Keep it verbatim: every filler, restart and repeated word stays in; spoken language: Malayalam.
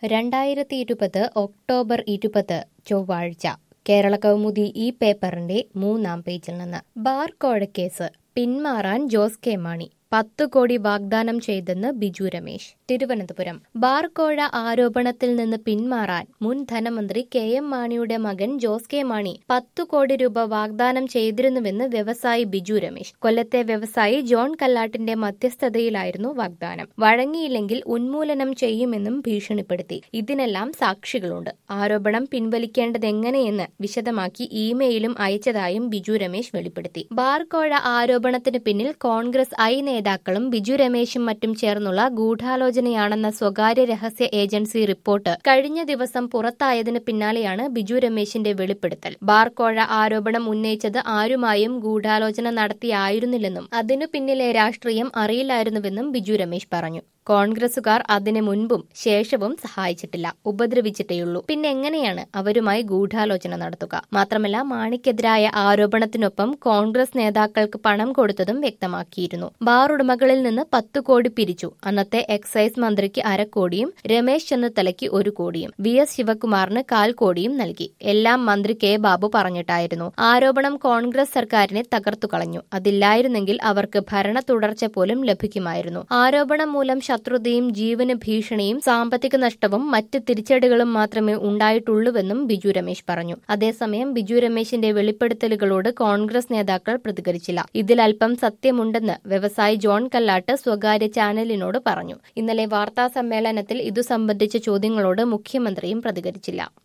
രണ്ടായിരത്തി ഇരുപത് ഒക്ടോബർ ഇരുപത് ചൊവ്വാഴ്ച കേരള കൗമുദി ഈ പേപ്പറിന്റെ മൂന്നാം പേജിൽ നിന്ന് ബാർ കോഴക്കേസ് പിന്മാറാൻ ജോസ് കെ മാണി പത്ത് കോടി വാഗ്ദാനം ചെയ്തെന്ന് ബിജു രമേശ്. തിരുവനന്തപുരം ബാർ കോഴ ആരോപണത്തിൽ നിന്ന് പിന്മാറാൻ മുൻ ധനമന്ത്രി കെ എം മാണിയുടെ മകൻ ജോസ് കെ മാണി പത്തു കോടി രൂപ വാഗ്ദാനം ചെയ്തിരുന്നുവെന്ന് വ്യവസായി ബിജു രമേശ്. കൊല്ലത്തെ വ്യവസായി ജോൺ കല്ലാട്ടിന്റെ മധ്യസ്ഥതയിലായിരുന്നു വാഗ്ദാനം. വഴങ്ങിയില്ലെങ്കിൽ ഉന്മൂലനം ചെയ്യുമെന്നും ഭീഷണിപ്പെടുത്തി. ഇതിനെല്ലാം സാക്ഷികളുണ്ട്. ആരോപണം പിൻവലിക്കേണ്ടതെങ്ങനെയെന്ന് വിശദമാക്കി ഇമെയിലും അയച്ചതായും ബിജു രമേശ് വെളിപ്പെടുത്തി. ബാർ കോഴ ആരോപണത്തിന് പിന്നിൽ കോൺഗ്രസ് ഐ നേതാക്കളും ബിജു രമേശും മറ്റും ചേർന്നുള്ള ഗൂഢാലോചനയാണെന്ന സ്വകാര്യ രഹസ്യ ഏജൻസി റിപ്പോർട്ട് കഴിഞ്ഞ ദിവസം പുറത്തായതിന് പിന്നാലെയാണ് ബിജു രമേശിന്റെ വെളിപ്പെടുത്തൽ. ബാർ കോഴ ആരോപണം ഉന്നയിച്ചത് ആരുമായും ഗൂഢാലോചന നടത്തിയായിരുന്നില്ലെന്നും അതിനു പിന്നിലെ രാഷ്ട്രീയം അറിയില്ലായിരുന്നുവെന്നും ബിജു രമേശ് പറഞ്ഞു. കോൺഗ്രസുകാർ അതിനു മുൻപും ശേഷവും സഹായിച്ചിട്ടില്ല, ഉപദ്രവിച്ചിട്ടേയുള്ളൂ. പിന്നെ എങ്ങനെയാണ് അവരുമായി ഗൂഢാലോചന നടത്തുക? മാത്രമല്ല, മാണിക്കെതിരായ ആരോപണത്തിനൊപ്പം കോൺഗ്രസ് നേതാക്കൾക്ക് പണം കൊടുത്തതും വ്യക്തമാക്കിയിരുന്നു. ബാർ ഉടമകളിൽ നിന്ന് പത്തു കോടി പിരിച്ചു. അന്നത്തെ എക്സൈസ് മന്ത്രിക്ക് അരക്കോടിയും രമേശ് ചെന്നിത്തലയ്ക്ക് ഒരു കോടിയും വി എസ് ശിവകുമാറിന് കാൽ കോടിയും നൽകി. എല്ലാം മന്ത്രി കെ ബാബു പറഞ്ഞിട്ടായിരുന്നു. ആരോപണം കോൺഗ്രസ് സർക്കാരിനെ തകർത്തു കളഞ്ഞു. അതില്ലായിരുന്നെങ്കിൽ അവർക്ക് ഭരണ തുടർച്ച പോലും ലഭിക്കുമായിരുന്നു. ആരോപണം മൂലം ശത്രുതയും ജീവന് ഭീഷണിയും സാമ്പത്തിക നഷ്ടവും മറ്റ് തിരിച്ചടികളും മാത്രമേ ഉണ്ടായിട്ടുള്ളൂവെന്നും ബിജു രമേശ് പറഞ്ഞു. അതേസമയം ബിജു രമേശിന്റെ വെളിപ്പെടുത്തലുകളോട് കോൺഗ്രസ് നേതാക്കൾ പ്രതികരിച്ചില്ല. ഇതിൽ അല്പം സത്യമുണ്ടെന്ന് വ്യവസായി ജോൺ കല്ലാട്ട് സ്വകാര്യ ചാനലിനോട് പറഞ്ഞു. ഇന്നലെ വാർത്താ സമ്മേളനത്തിൽ ഇതു സംബന്ധിച്ച ചോദ്യങ്ങളോട് മുഖ്യമന്ത്രിയും പ്രതികരിച്ചില്ല.